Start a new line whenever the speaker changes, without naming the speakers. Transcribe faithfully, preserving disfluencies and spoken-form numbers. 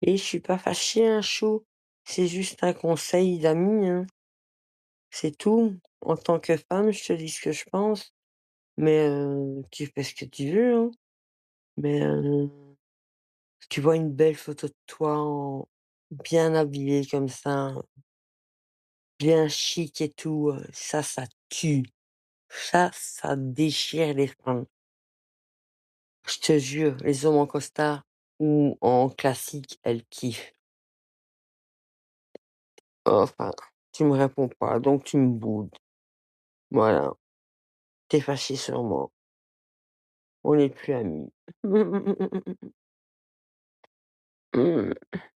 Et je suis pas fâchée, hein, chou. C'est juste un conseil d'ami, hein. C'est tout. En tant que femme, je te dis ce que je pense, mais heu, tu fais ce que tu veux, hein. Mais heu, tu vois une belle photo de toi en bien habillée comme ça, bien chic et tout, heu, ça, ça tue. Ça, ça déchire les femmes. Je te jure, les hommes en costard ou en classique, elles kiffent. Enfin, tu me réponds pas, donc tu me boudes. Voilà, tu es fâchée sur moi. On n'est plus amis.